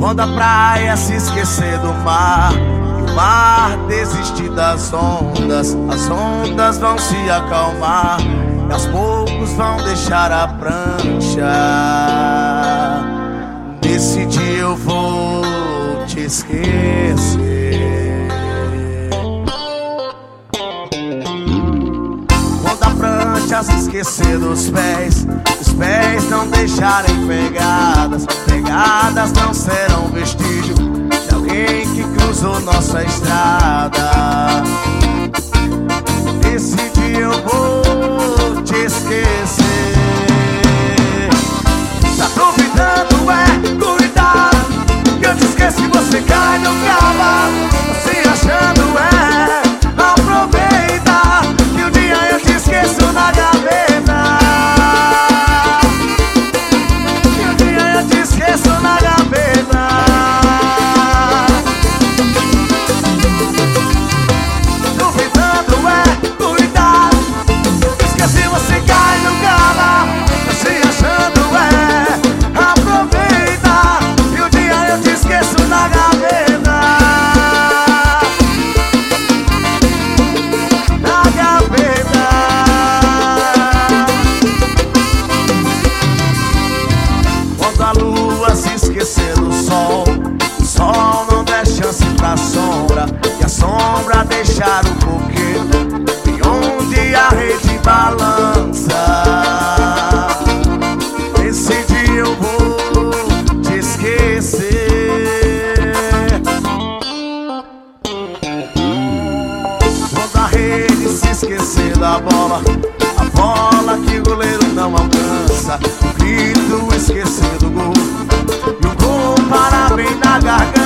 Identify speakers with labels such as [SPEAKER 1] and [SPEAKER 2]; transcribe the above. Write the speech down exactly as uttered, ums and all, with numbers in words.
[SPEAKER 1] Quando a praia se esquecer do mar e o mar desistir das ondas, as ondas vão se acalmar e aos poucos vão deixar a prancha. Nesse dia eu vou te esquecer. Quando a prancha se esquecer dos pés, os pés não deixarem pegadas, pegadas não serão vestígio de alguém que cruzou nossa estrada. Nesse dia eu vou te esquecer. Tá duvidando, é? Cuidado, que eu te esqueço e você cai no cavalo. Se achando, é? Aproveita, que um dia eu te esqueço na gaveta. Que um dia eu te esqueço na gaveta. Duvidando, é? Cuidado, esqueci, você cai no cavalo. Se achando, é? Aproveita, que um dia eu te esqueço na gaveta. Na gaveta. Quando a lua se esquecer do sol, o sol não der chance pra sombra, e a sombra deixar o coqueiro e onde a rede balança. Esse dia eu vou te esquecer. Quando a rede se esquecer da bola, a bola que o goleiro não alcança, o grito esquecer do gol e o gol parar bem na garganta.